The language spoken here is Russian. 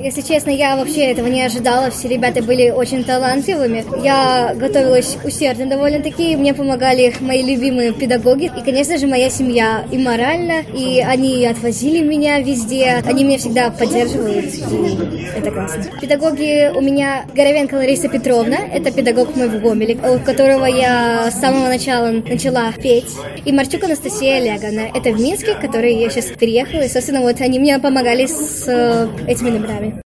Если честно, я вообще этого не ожидала. Все ребята были очень талантливыми. Я готовилась усердно довольно-таки. Мне помогали мои любимые педагоги. И, конечно же, моя семья и морально. И они отвозили меня везде. Они меня всегда поддерживают. И это классно. Педагоги у меня Горовенко Лариса Петровна. Это педагог мой в Гомеле, у которого я с самого начала начала петь. И Марчук Анастасия Олеговна. Это в Минске, в который я сейчас переехала. И, собственно, вот они мне помогали с этими номерами.